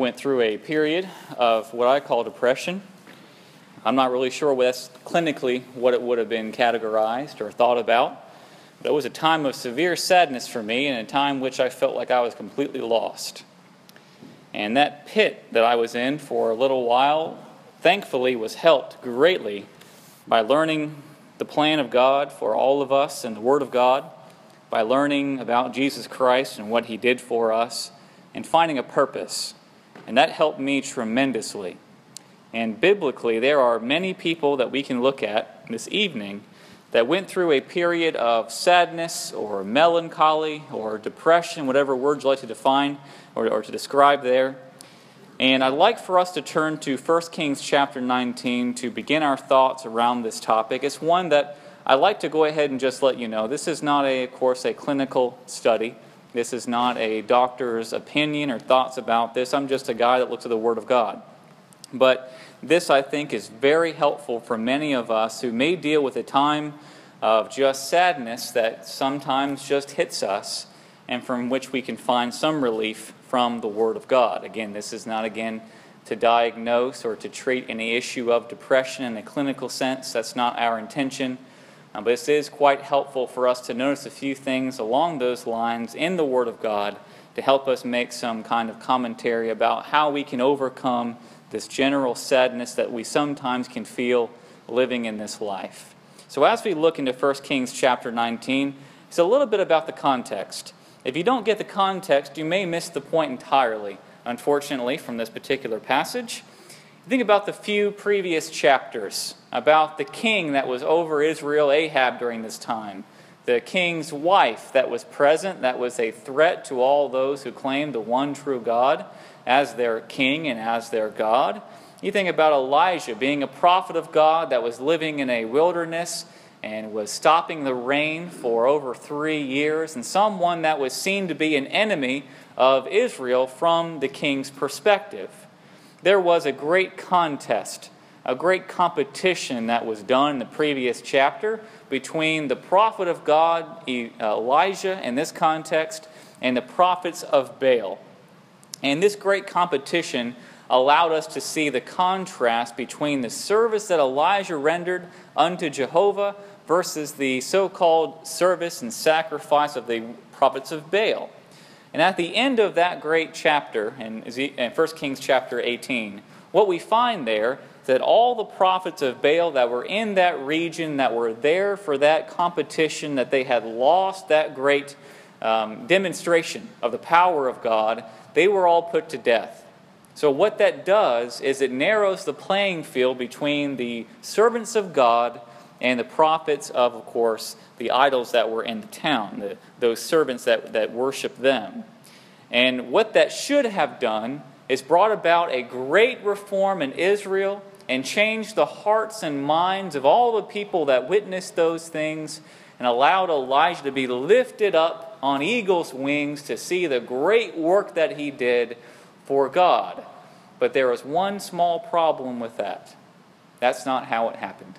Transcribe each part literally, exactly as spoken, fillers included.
went through a period of what I call depression. I'm not really sure that's clinically what it would have been categorized or thought about. But it was a time of severe sadness for me, and a time which I felt like I was completely lost. And that pit that I was in for a little while, thankfully, was helped greatly by learning the plan of God for all of us and the Word of God, by learning about Jesus Christ and what He did for us, and finding a purpose. And that helped me tremendously. And biblically, there are many people that we can look at this evening that went through a period of sadness or melancholy or depression, whatever words you like to define or, or to describe there. And I'd like for us to turn to First Kings chapter nineteen to begin our thoughts around this topic. It's one that I'd like to go ahead and just let you know. This is not, a, of course, a clinical study. This is not a doctor's opinion or thoughts about this. I'm just a guy that looks at the Word of God. But this, I think, is very helpful for many of us who may deal with a time of just sadness that sometimes just hits us and from which we can find some relief from the Word of God. Again, this is not, again, to diagnose or to treat any issue of depression in a clinical sense. That's not our intention. Uh, but this is quite helpful for us to notice a few things along those lines in the Word of God to help us make some kind of commentary about how we can overcome this general sadness that we sometimes can feel living in this life. So as we look into First Kings chapter nineteen, it's a little bit about the context. If you don't get the context, you may miss the point entirely, unfortunately, from this particular passage. Think about the few previous chapters about the king that was over Israel, Ahab, during this time. The king's wife that was present, that was a threat to all those who claimed the one true God as their king and as their God. You think about Elijah being a prophet of God that was living in a wilderness and was stopping the rain for over three years, and someone that was seen to be an enemy of Israel from the king's perspective. There was a great contest, a great competition that was done in the previous chapter between the prophet of God, Elijah, in this context, and the prophets of Baal. And this great competition allowed us to see the contrast between the service that Elijah rendered unto Jehovah versus the so-called service and sacrifice of the prophets of Baal. And at the end of that great chapter, in First Kings chapter eighteen, what we find there is that all the prophets of Baal that were in that region, that were there for that competition, that they had lost that great um, demonstration of the power of God, they were all put to death. So what that does is it narrows the playing field between the servants of God and the prophets of, of course, the idols that were in the town, the, those servants that, that worship them. And what that should have done is brought about a great reform in Israel and changed the hearts and minds of all the people that witnessed those things and allowed Elijah to be lifted up on eagle's wings to see the great work that he did for God. But there was one small problem with that. That's not how it happened.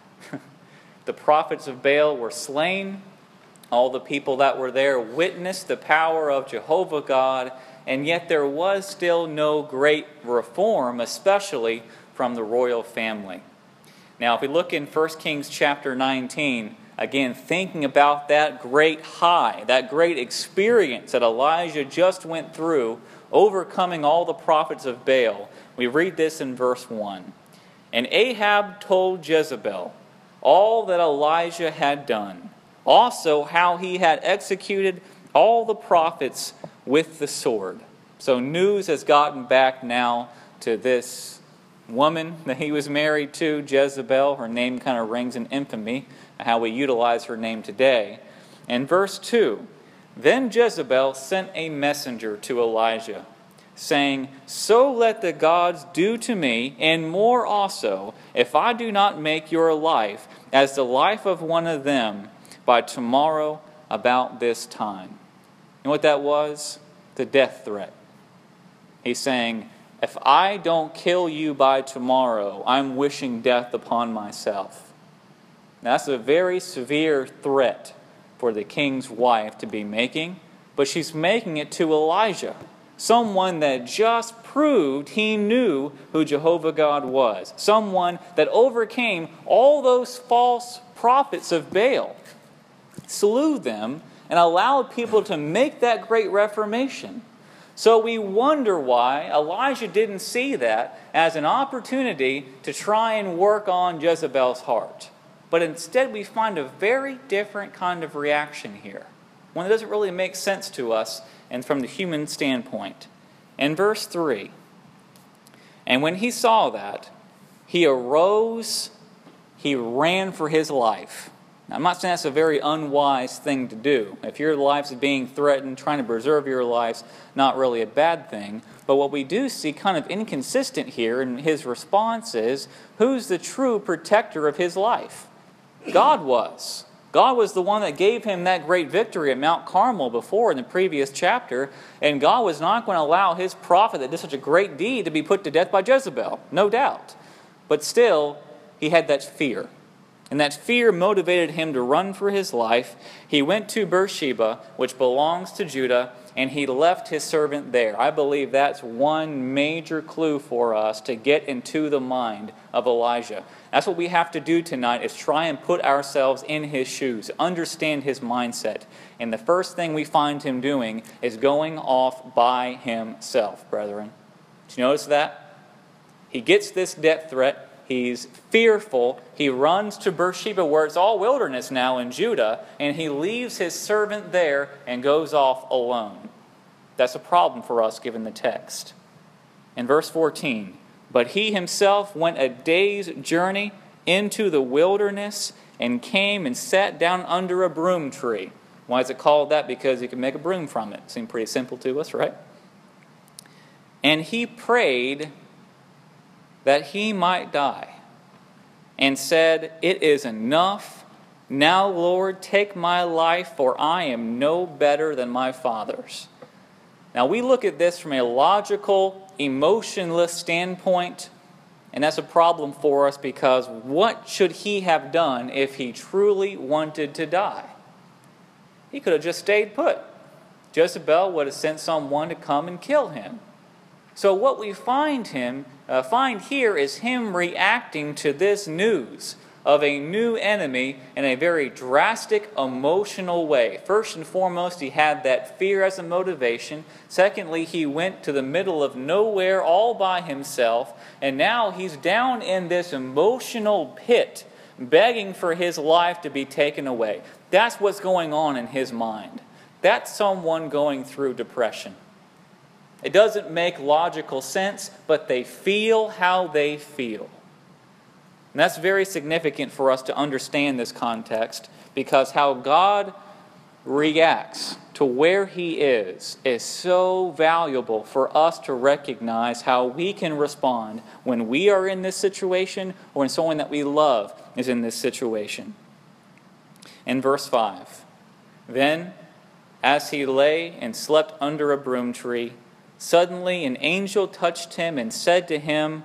The prophets of Baal were slain. All the people that were there witnessed the power of Jehovah God, and yet there was still no great reform, especially from the royal family. Now, if we look in First Kings chapter nineteen, again, thinking about that great high, that great experience that Elijah just went through, overcoming all the prophets of Baal, we read this in verse one. And Ahab told Jezebel all that Elijah had done, also how he had executed all the prophets with the sword. So news has gotten back now to this woman that he was married to, Jezebel. Her name kind of rings in infamy, how we utilize her name today. And verse two, then Jezebel sent a messenger to Elijah, saying, so let the gods do to me, and more also, if I do not make your life as the life of one of them by tomorrow about this time. You know what that was? The death threat. He's saying, if I don't kill you by tomorrow, I'm wishing death upon myself. Now, that's a very severe threat for the king's wife to be making, but she's making it to Elijah. Someone that just proved he knew who Jehovah God was. Someone that overcame all those false prophets of Baal, slew them, and allowed people to make that great reformation. So we wonder why Elijah didn't see that as an opportunity to try and work on Jezebel's heart. But instead we find a very different kind of reaction here, one that doesn't really make sense to us and from the human standpoint. In verse three, and when he saw that, he arose, he ran for his life. Now, I'm not saying that's a very unwise thing to do. If your life's being threatened, trying to preserve your life's not really a bad thing. But what we do see kind of inconsistent here in his response is, who's the true protector of his life? God was. God was the one that gave him that great victory at Mount Carmel before in the previous chapter, and God was not going to allow his prophet that did such a great deed to be put to death by Jezebel, no doubt. But still, he had that fear, and that fear motivated him to run for his life. He went to Beersheba, which belongs to Judah, and he left his servant there. I believe that's one major clue for us to get into the mind of Elijah. That's what we have to do tonight, is try and put ourselves in his shoes, understand his mindset. And the first thing we find him doing is going off by himself, brethren. Did you notice that? He gets this death threat. He's fearful. He runs to Beersheba, where it's all wilderness now in Judah, and he leaves his servant there and goes off alone. That's a problem for us given the text. In verse fourteen, but he himself went a day's journey into the wilderness and came and sat down under a broom tree. Why is it called that? Because you can make a broom from it. Seems pretty simple to us, right? And he prayed that he might die, and said, it is enough. Now, Lord, take my life, for I am no better than my fathers. Now, we look at this from a logical, emotionless standpoint, and that's a problem for us, because what should he have done if he truly wanted to die? He could have just stayed put. Jezebel would have sent someone to come and kill him. So what we find him uh, find here is him reacting to this news of a new enemy in a very drastic, emotional way. First and foremost, he had that fear as a motivation. Secondly, he went to the middle of nowhere all by himself, and now he's down in this emotional pit, begging for his life to be taken away. That's what's going on in his mind. That's someone going through depression. It doesn't make logical sense, but they feel how they feel. And that's very significant for us to understand this context, because how God reacts to where he is is so valuable for us to recognize how we can respond when we are in this situation or when someone that we love is in this situation. In verse five, then as he lay and slept under a broom tree, suddenly an angel touched him and said to him,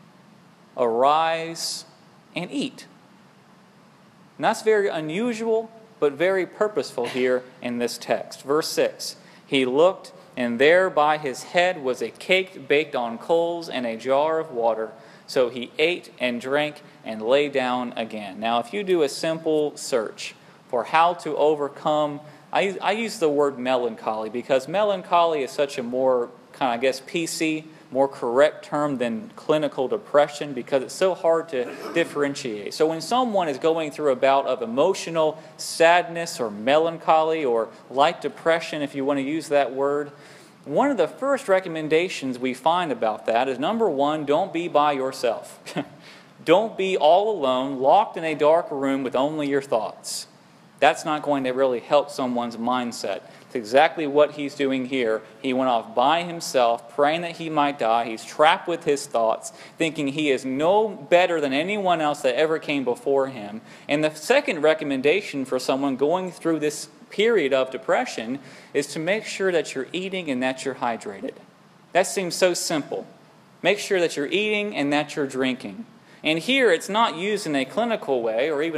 arise and eat. And that's very unusual, but very purposeful here in this text. Verse six, he looked, and there by his head was a cake baked on coals and a jar of water. So he ate and drank and lay down again. Now, if you do a simple search for how to overcome, I, I use the word melancholy, because melancholy is such a more kind of, I guess, P C, more correct term than clinical depression, because it's so hard to differentiate. So when someone is going through a bout of emotional sadness or melancholy or light depression, if you want to use that word, one of the first recommendations we find about that is, number one, don't be by yourself. Don't be all alone, locked in a dark room with only your thoughts. That's not going to really help someone's mindset. It's exactly what he's doing here. He went off by himself, praying that he might die. He's trapped with his thoughts, thinking he is no better than anyone else that ever came before him. And the second recommendation for someone going through this period of depression is to make sure that you're eating and that you're hydrated. That seems so simple. Make sure that you're eating and that you're drinking. And here it's not used in a clinical way or even a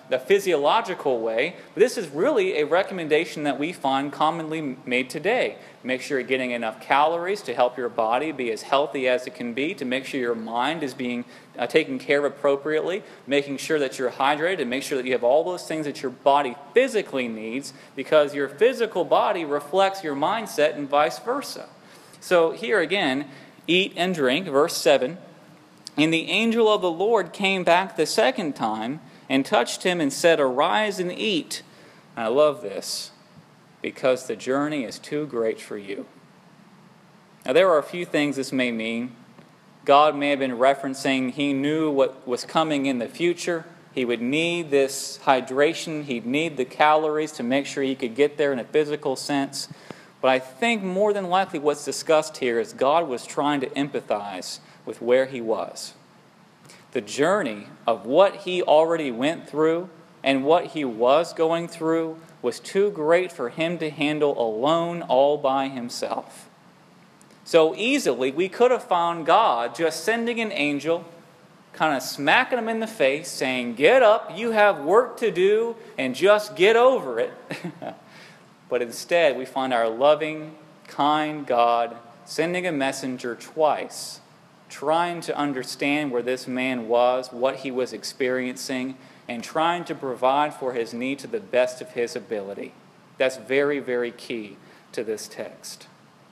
the physiological way. But this is really a recommendation that we find commonly made today. Make sure you're getting enough calories to help your body be as healthy as it can be, to make sure your mind is being uh, taken care of appropriately, making sure that you're hydrated, and make sure that you have all those things that your body physically needs, because your physical body reflects your mindset and vice versa. So here again, eat and drink, verse seven. And the angel of the Lord came back the second time and touched him and said, "Arise and eat." And I love this, because the journey is too great for you. Now there are a few things this may mean. God may have been referencing he knew what was coming in the future. He would need this hydration. He'd need the calories to make sure he could get there in a physical sense. But I think more than likely what's discussed here is God was trying to empathize with where he was. The journey of what he already went through and what he was going through was too great for him to handle alone, all by himself. So easily we could have found God just sending an angel, kind of smacking him in the face, saying, "Get up, you have work to do, and just get over it." But instead, we find our loving, kind God sending a messenger twice, trying to understand where this man was, what he was experiencing, and trying to provide for his need to the best of his ability. That's very, very key to this text.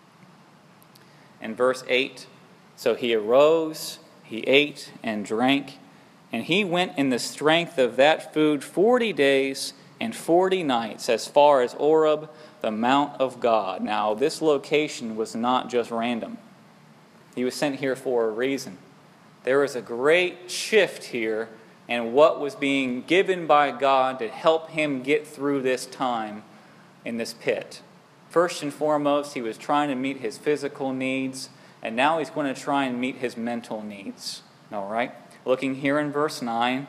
In verse eight, so he arose, he ate and drank, and he went in the strength of that food forty days and forty nights as far as Oreb, the mount of God. Now, this location was not just random. He was sent here for a reason. There was a great shift here in what was being given by God to help him get through this time in this pit. First and foremost, he was trying to meet his physical needs, and now he's going to try and meet his mental needs. All right? Looking here in verse nine,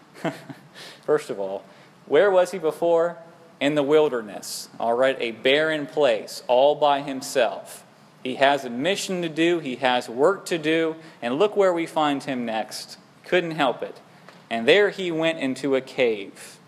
first of all, where was he before? In the wilderness, all right, a barren place, all by himself. He has a mission to do, he has work to do, and look where we find him next. Couldn't help it. And there he went into a cave.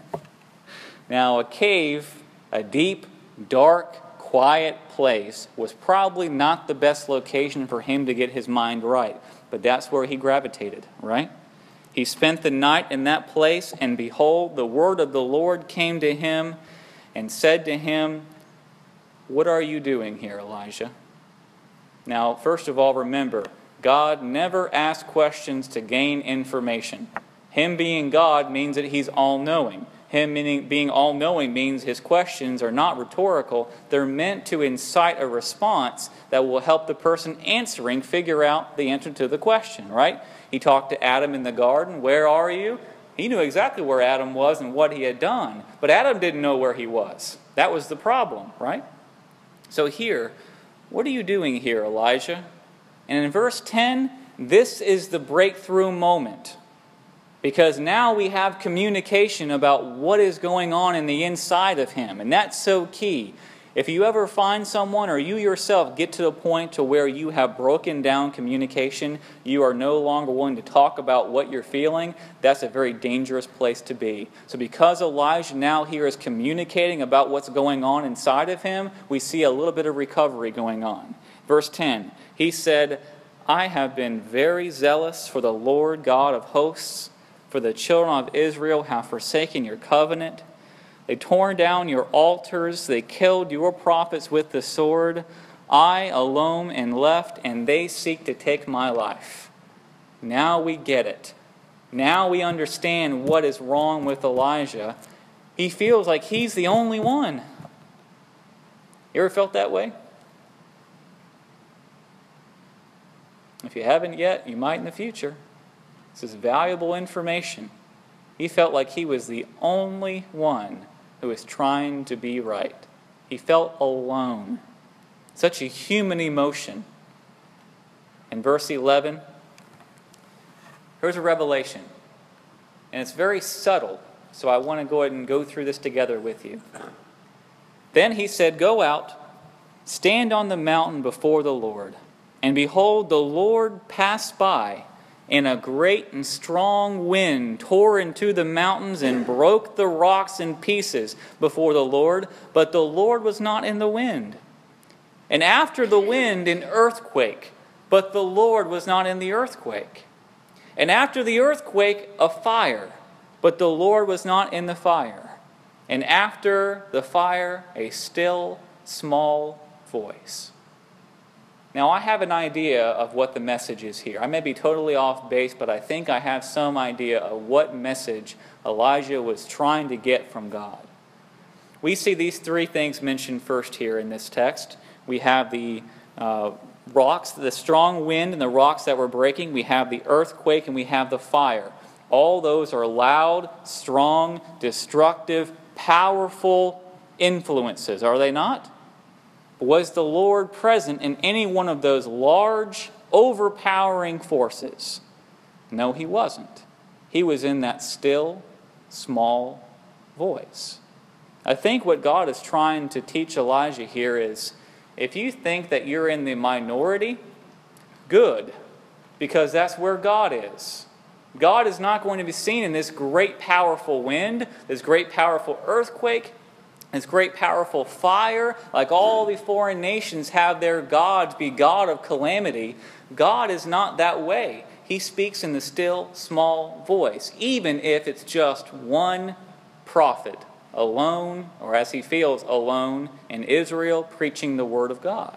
Now, a cave, a deep, dark, quiet place, was probably not the best location for him to get his mind right, but that's where he gravitated, right? He spent the night in that place, and behold, the word of the Lord came to him and said to him, "What are you doing here, Elijah?" Now, first of all, remember, God never asks questions to gain information. Him being God means that he's all-knowing. Him meaning, being all-knowing means his questions are not rhetorical. They're meant to incite a response that will help the person answering figure out the answer to the question, right? He talked to Adam in the garden. Where are you? He knew exactly where Adam was and what he had done. But Adam didn't know where he was. That was the problem, right? So here, what are you doing here, Elijah? And in verse ten, this is the breakthrough moment. Because now we have communication about what is going on in the inside of him. And that's so key. If you ever find someone, or you yourself get to the point to where you have broken down communication, you are no longer willing to talk about what you're feeling, that's a very dangerous place to be. So because Elijah now here is communicating about what's going on inside of him, we see a little bit of recovery going on. Verse ten, he said, "I have been very zealous for the Lord God of hosts, for the children of Israel have forsaken your covenant. They torn down your altars. They killed your prophets with the sword. I alone am left, and they seek to take my life." Now we get it. Now we understand what is wrong with Elijah. He feels like he's the only one. You ever felt that way? If you haven't yet, you might in the future. This is valuable information. He felt like he was the only one who was trying to be right. He felt alone. Such a human emotion. In verse eleven, here's a revelation. And it's very subtle, so I want to go ahead and go through this together with you. Then he said, "Go out, stand on the mountain before the Lord. And behold, the Lord passed by, and a great and strong wind tore into the mountains and broke the rocks in pieces before the Lord, but the Lord was not in the wind. And after the wind, an earthquake, but the Lord was not in the earthquake. And after the earthquake, a fire, but the Lord was not in the fire. And after the fire, a still, small voice. Now, I have an idea of what the message is here. I may be totally off base, but I think I have some idea of what message Elijah was trying to get from God. We see these three things mentioned first here in this text. We have the uh, rocks, the strong wind and the rocks that were breaking. We have the earthquake and we have the fire. All those are loud, strong, destructive, powerful influences, are they not? Was the Lord present in any one of those large, overpowering forces? No, he wasn't. He was in that still, small voice. I think what God is trying to teach Elijah here is, if you think that you're in the minority, good, because that's where God is. God is not going to be seen in this great, powerful wind, this great, powerful earthquake, this great powerful fire. Like all the foreign nations have their gods be God of calamity. God is not that way. He speaks in the still, small voice, even if it's just one prophet alone, or as he feels, alone in Israel, preaching the word of God.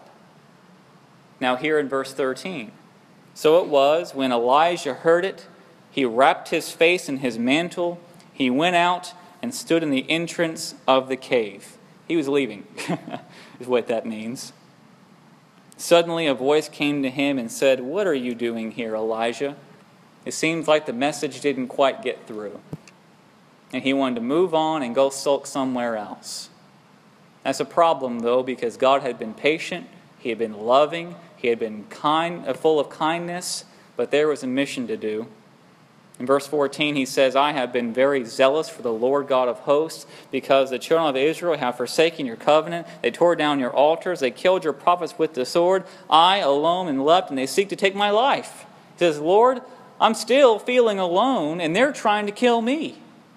Now here in verse thirteen. So it was, when Elijah heard it, he wrapped his face in his mantle, he went out and stood in the entrance of the cave. He was leaving, is what that means. Suddenly a voice came to him and said, "What are you doing here, Elijah?" It seems like the message didn't quite get through. And he wanted to move on and go sulk somewhere else. That's a problem, though, because God had been patient, he had been loving, he had been kind, full of kindness, but there was a mission to do. In verse fourteen, he says, "I have been very zealous for the Lord God of hosts, because the children of Israel have forsaken your covenant. They tore down your altars. They killed your prophets with the sword. I alone am left, and they seek to take my life." He says, "Lord, I'm still feeling alone, and they're trying to kill me."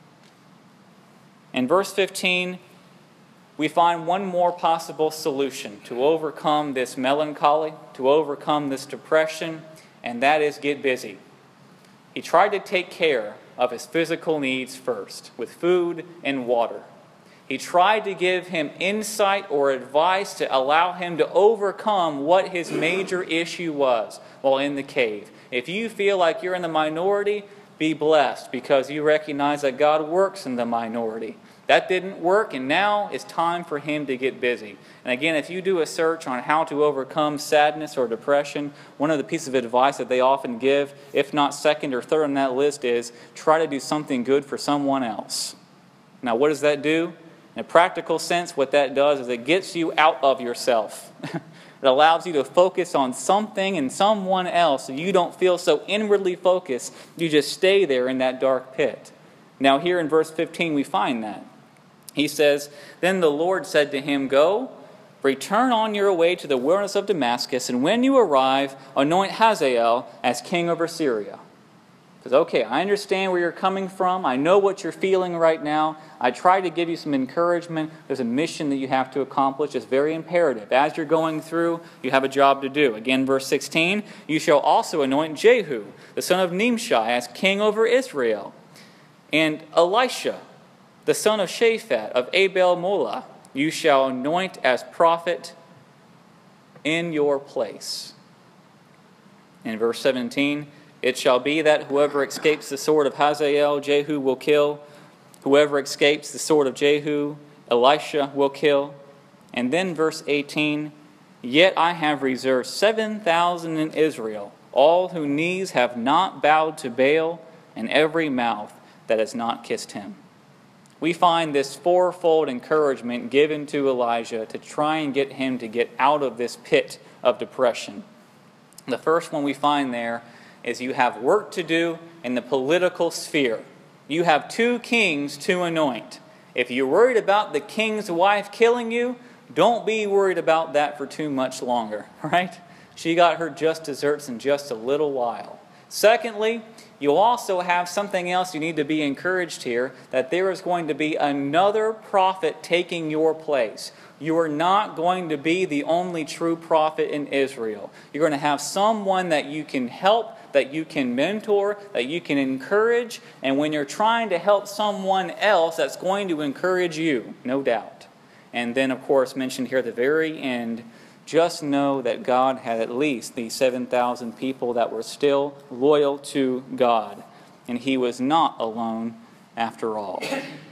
In verse fifteen, we find one more possible solution to overcome this melancholy, to overcome this depression, and that is get busy. He tried to take care of his physical needs first, with food and water. He tried to give him insight or advice to allow him to overcome what his major issue was while in the cave. If you feel like you're in the minority, be blessed, because you recognize that God works in the minority. That didn't work, and now it's time for him to get busy. And again, if you do a search on how to overcome sadness or depression, one of the pieces of advice that they often give, if not second or third on that list, is try to do something good for someone else. Now, what does that do? In a practical sense, what that does is it gets you out of yourself. It allows you to focus on something and someone else, so you don't feel so inwardly focused. You just stay there in that dark pit. Now, here in verse fifteen, we find that. He says, "Then the Lord said to him, 'Go, return on your way to the wilderness of Damascus, and when you arrive, anoint Hazael as king over Syria.'" He says, "Okay, I understand where you're coming from. I know what you're feeling right now. I try to give you some encouragement. There's a mission that you have to accomplish. It's very imperative. As you're going through, you have a job to do." Again, verse sixteen, "You shall also anoint Jehu, the son of Nimshi, as king over Israel. And Elisha, the son of Shaphat of Abel-Molah, you shall anoint as prophet in your place." In verse seventeen, "It shall be that whoever escapes the sword of Hazael, Jehu will kill. Whoever escapes the sword of Jehu, Elisha will kill." And then verse eighteen, "Yet I have reserved seven thousand in Israel, all whose knees have not bowed to Baal, and every mouth that has not kissed him." We find this fourfold encouragement given to Elijah to try and get him to get out of this pit of depression. The first one we find there is you have work to do in the political sphere. You have two kings to anoint. If you're worried about the king's wife killing you, don't be worried about that for too much longer, right? She got her just desserts in just a little while. Secondly, you'll also have something else you need to be encouraged here, that there is going to be another prophet taking your place. You are not going to be the only true prophet in Israel. You're going to have someone that you can help, that you can mentor, that you can encourage, and when you're trying to help someone else, that's going to encourage you, no doubt. And then, of course, mentioned here at the very end, just know that God had at least these seven thousand people that were still loyal to God, and He was not alone after all.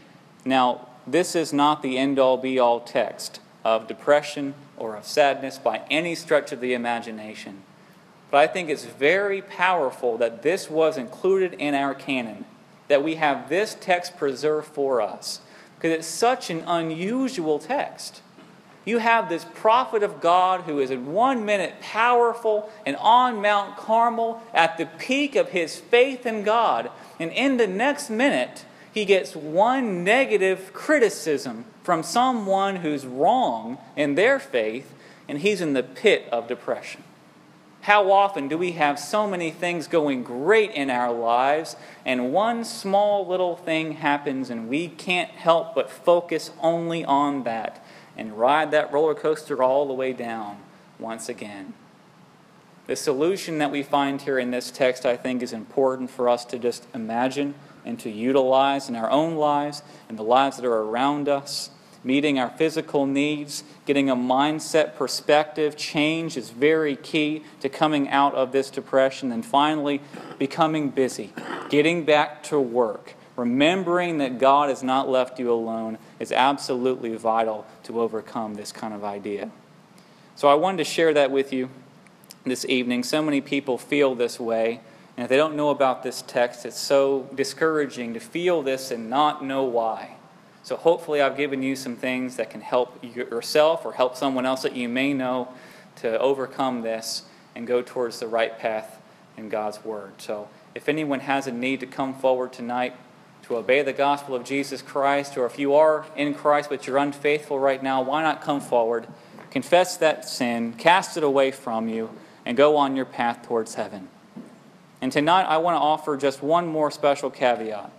Now, this is not the end-all be-all text of depression or of sadness by any stretch of the imagination. But I think it's very powerful that this was included in our canon, that we have this text preserved for us, because it's such an unusual text. You have this prophet of God who is in one minute powerful and on Mount Carmel at the peak of his faith in God, and in the next minute he gets one negative criticism from someone who's wrong in their faith, and he's in the pit of depression. How often do we have so many things going great in our lives, and one small little thing happens and we can't help but focus only on that and ride that roller coaster all the way down once again? The solution that we find here in this text, I think, is important for us to just imagine and to utilize in our own lives and the lives that are around us. Meeting our physical needs, getting a mindset perspective change is very key to coming out of this depression. And finally, becoming busy, getting back to work, remembering that God has not left you alone is absolutely vital to overcome this kind of idea. So I wanted to share that with you this evening. So many people feel this way, and if they don't know about this text, it's so discouraging to feel this and not know why. So hopefully I've given you some things that can help yourself or help someone else that you may know to overcome this and go towards the right path in God's Word. So if anyone has a need to come forward tonight to obey the gospel of Jesus Christ, or if you are in Christ but you're unfaithful right now, why not come forward, confess that sin, cast it away from you, and go on your path towards heaven. And tonight I want to offer just one more special caveat.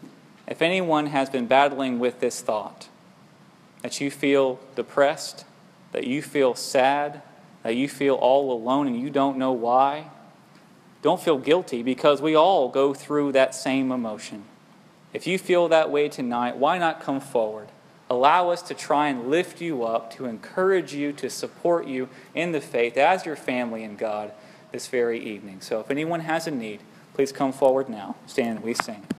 If anyone has been battling with this thought, that you feel depressed, that you feel sad, that you feel all alone and you don't know why, don't feel guilty, because we all go through that same emotion. If you feel that way tonight, why not come forward? Allow us to try and lift you up, to encourage you, to support you in the faith as your family in God this very evening. So if anyone has a need, please come forward now. Stand and we sing.